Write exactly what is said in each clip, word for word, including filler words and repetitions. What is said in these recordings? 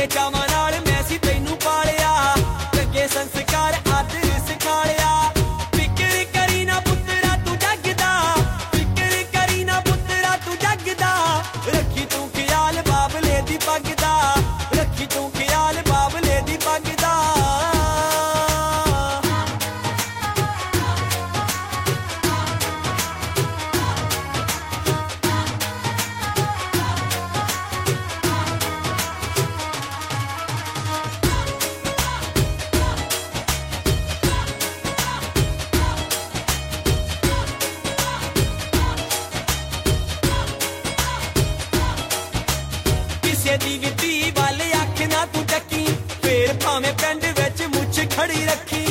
बड़े चावां नाल मैं सी तैनू पालिया, चंगे संस्कार आदर सिखालिया। फिकर करी ना पुत्तरा तू जगदा, फिकर करी ना पुत्तरा तू जगदा, रखी तू ख्याल बाबले दी पग दा, रखी तू ख्याल बाबले दी पग दा। किसे दी भी धी वाले अख ना तू टकी, फिर भावें पिंड विच मुछ खड़ी रखी।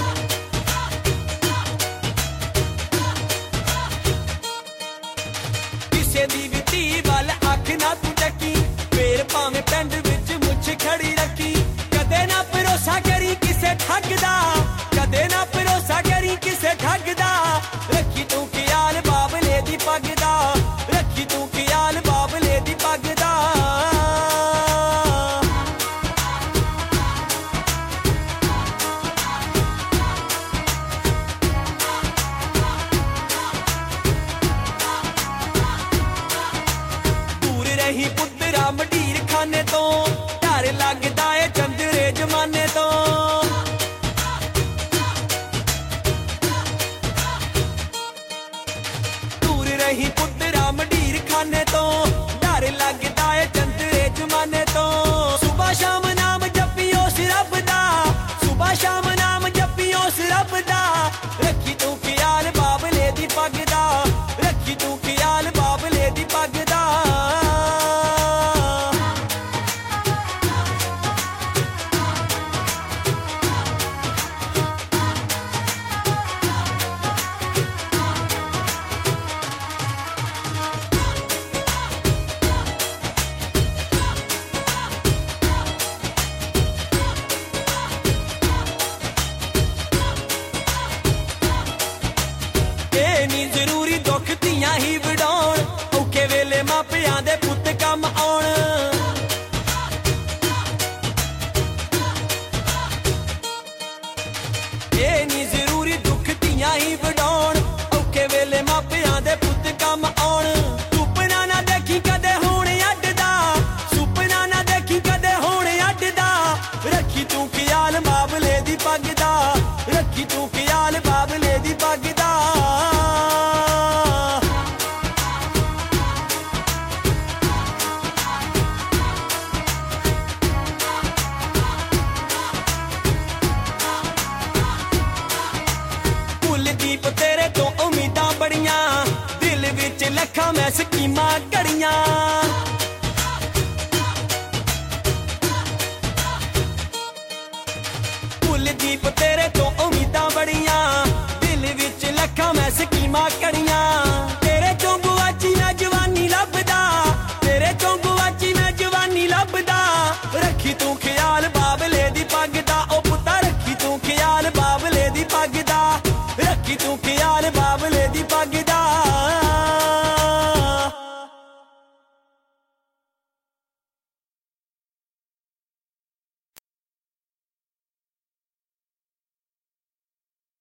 किसे दी भी धी वाले अख ना तू टकी, फिर भावें पिंड विच मुछ खड़ी रखी। कदे ना भरोसा करी किसे ठग दा, कदे ना भरोसा करी किसे ठग दा, रखी तू ख्याल बाबले दी पग दा, रखी तू ख्याल बाबले दी पग दा। रही पुत्तरा मंडीर खाने तो, डर लगदा है चंदरे जमाने तो। दूर रही पुत्तरा मंडीर खाने तो, डर लगदा है चंदरे जमाने तो। सुबह शाम नाम जपियो रब दा, सुबह शाम नाम जपियो रब दा, रखी तू ख्याल बाबले दी पग दा, रखी तू ख्याल बाबले दी पग दा। जरूरी दुख धीआं ही वडाउण, औखे वेले मापियां दे पुत्त कम आउण। ए नी जरूरी दुख धीआं ही वडाउण, औखे वेले मापियां दे पुत्त कम आउण। सुपना ना देखी कदे होण अड्डदा, सुपना ना देखी कदे होण अड्डदा, रखी तू ख्याल बाबले दी पग दा, रखी तू ख्याल बाबले दी पग दा। कुलदीप तेरे तो उम्मीदां बड़ियां, दिल विच लखां मैं स्कीमां घड़ियां। कुलदीप तेरे तो उम्मीदां बड़ियां, दिल विच लखां मैं स्कीमां घड़ियां। तेरे चों गुआची मैं जवानी लभदा, तेरे चों गुआची मैं जवानी लभदा, रखी तू